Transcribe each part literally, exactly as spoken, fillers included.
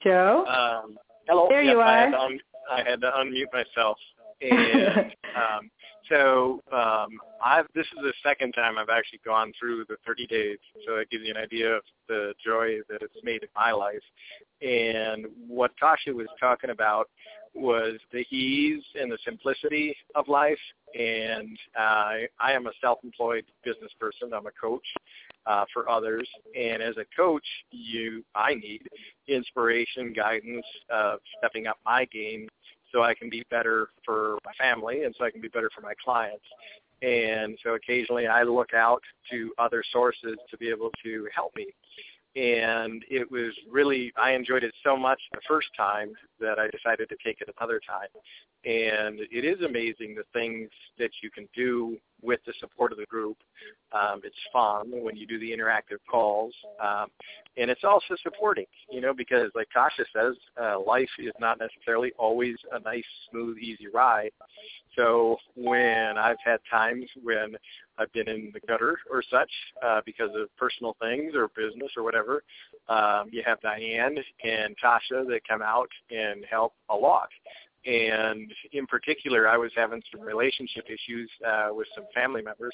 Joe? Um, hello. There yep, you I are. had, to un- I had to unmute myself. And um, so um, I've, this is the second time I've actually gone through the thirty days, so it gives you an idea of the joy that it's made in my life. And what Tasha was talking about was the ease and the simplicity of life. And uh, I am a self-employed business person. I'm a coach uh, for others. And as a coach, you, I need inspiration, guidance of stepping up my game so I can be better for my family and so I can be better for my clients. And so occasionally I look out to other sources to be able to help me. And it was really, I enjoyed it so much the first time that I decided to take it another time. And it is amazing the things that you can do with the support of the group. Um, it's fun when you do the interactive calls. Um, and it's also supporting, you know, because like Tasha says, uh, life is not necessarily always a nice, smooth, easy ride. So when I've had times when I've been in the gutter or such uh, because of personal things or business or whatever, um, you have Diane and Tasha that come out and help a lot. And in particular, I was having some relationship issues uh, with some family members.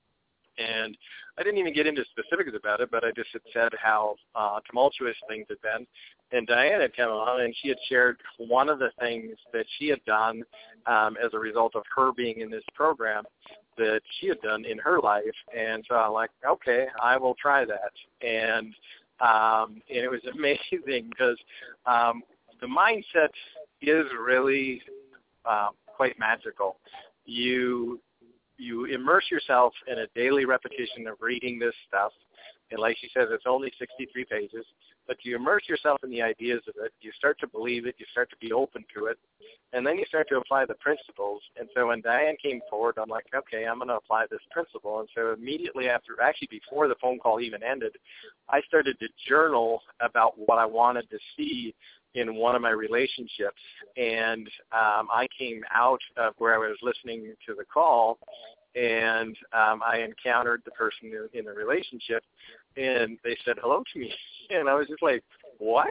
And I didn't even get into specifics about it, but I just had said how uh, tumultuous things had been. And Diane had come on, and she had shared one of the things that she had done um, as a result of her being in this program that she had done in her life. And so I'm like, okay, I will try that. And um, and it was amazing because um, the mindset is really um, quite magical. You you immerse yourself in a daily repetition of reading this stuff. And like she says, it's only sixty-three pages. But you immerse yourself in the ideas of it. You start to believe it. You start to be open to it. And then you start to apply the principles. And so when Diane came forward, I'm like, okay, I'm going to apply this principle. And so immediately after, actually before the phone call even ended, I started to journal about what I wanted to see in one of my relationships. And um, I came out of where I was listening to the call, and um, I encountered the person in, in the relationship, and they said hello to me. And I was just like, what?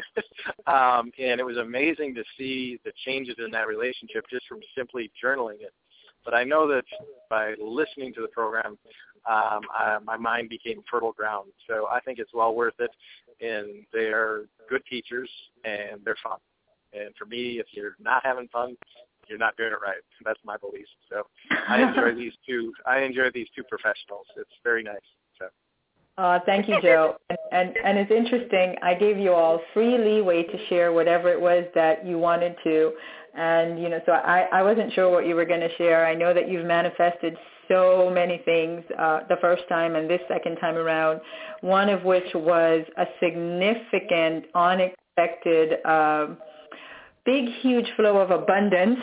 um, and it was amazing to see the changes in that relationship just from simply journaling it. But I know that by listening to the program, um, I, my mind became fertile ground. So I think it's well worth it. And they're good teachers, and they're fun. And for me, if you're not having fun, you're not doing it right. That's my belief. So I enjoy these two. I enjoy these two professionals. It's very nice. So. Uh, thank you, Joe. And, and and it's interesting. I gave you all free leeway to share whatever it was that you wanted to, and you know, so I, I wasn't sure what you were going to share. I know that you've manifested so many things uh, the first time and this second time around. One of which was a significant, unexpected. Um, Big, huge flow of abundance,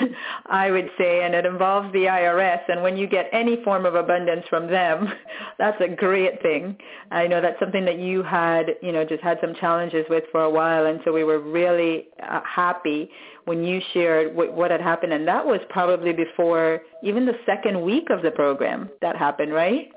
I would say, and it involves the I R S. And when you get any form of abundance from them, that's a great thing. I know that's something that you had, you know, just had some challenges with for a while. And so we were really uh, happy when you shared what, what had happened. And that was probably before even the second week of the program that happened, right?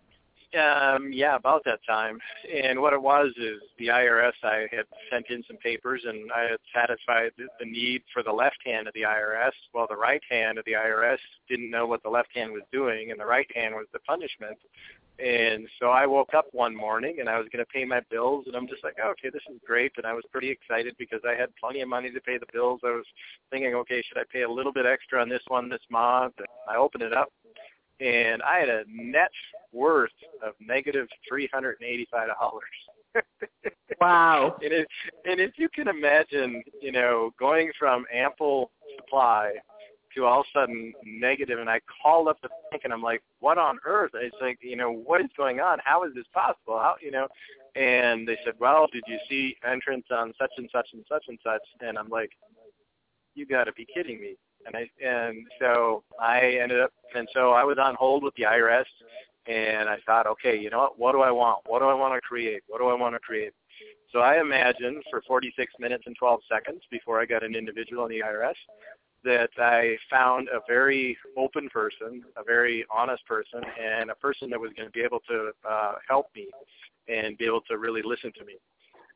Um, yeah, about that time. And what it was is the I R S, I had sent in some papers, and I had satisfied the need for the left hand of the I R S, while the right hand of the I R S didn't know what the left hand was doing, and the right hand was the punishment. And so I woke up one morning, and I was going to pay my bills, and I'm just like, oh, okay, this is great. And I was pretty excited because I had plenty of money to pay the bills. I was thinking, okay, should I pay a little bit extra on this one this month? And I opened it up, and I had a net worth of negative three hundred eighty-five dollars. Wow. and, it, and if you can imagine, you know, going from ample supply to all of a sudden negative, and I called up the bank, and I'm like, what on earth? It's like, you know, what is going on? How is this possible? How, you know? And they said, well, did you see entrance on such and such and such and such? And I'm like, you got to be kidding me. And I and so I ended up, and so I was on hold with the I R S, and I thought, okay, you know what, what do I want? What do I want to create? What do I want to create? So I imagined for forty-six minutes and twelve seconds before I got an individual in the I R S that I found a very open person, a very honest person, and a person that was going to be able to uh, help me and be able to really listen to me.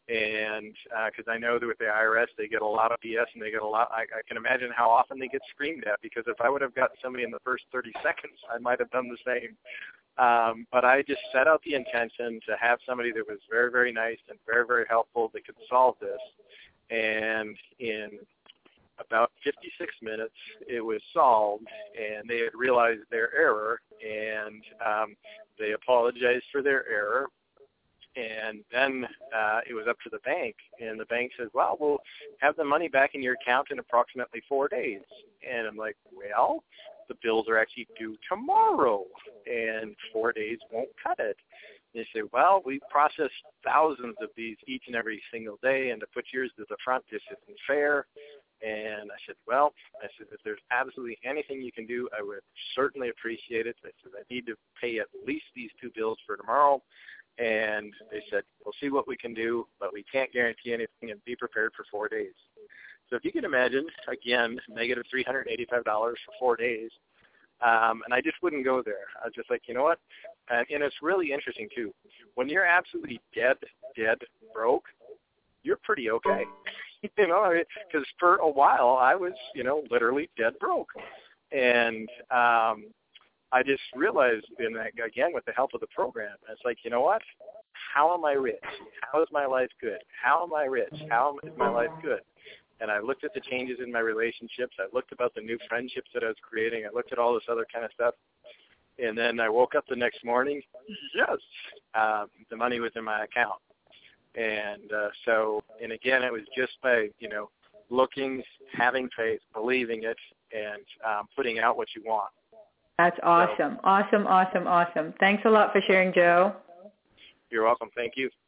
And because uh, I know that with the I R S, they get a lot of B S, and they get a lot. I, I can imagine how often they get screamed at, because if I would have got somebody in the first thirty seconds, I might have done the same. Um, but I just set out the intention to have somebody that was very, very nice and very, very helpful that could solve this. And in about fifty-six minutes, it was solved, and they had realized their error, and um, they apologized for their error. And then uh, it was up to the bank, and the bank says, well, we'll have the money back in your account in approximately four days. And I'm like, well, the bills are actually due tomorrow, and four days won't cut it. And they say, well, we process thousands of these each and every single day, and to put yours to the front just isn't fair. And I said, well, I said, if there's absolutely anything you can do, I would certainly appreciate it. I said, I need to pay at least these two bills for tomorrow. And they said, we'll see what we can do, but we can't guarantee anything, and be prepared for four days. So if you can imagine, again, negative three hundred eighty-five dollars for four days, um, and I just wouldn't go there. I was just like, you know what? And, and it's really interesting, too. When you're absolutely dead, dead broke, you're pretty okay. You know, because for a while I was, you know, literally dead broke. And um, I just realized, and again, with the help of the program, it's like, you know what? How am I rich? How is my life good? How am I rich? How is my life good? And I looked at the changes in my relationships. I looked about the new friendships that I was creating. I looked at all this other kind of stuff. And then I woke up the next morning. Yes, um, the money was in my account. And uh, so, and again, it was just by, you know, looking, having faith, believing it, and um, putting out what you want. That's awesome. So, awesome, awesome, awesome. Thanks a lot for sharing, Joe. You're welcome. Thank you.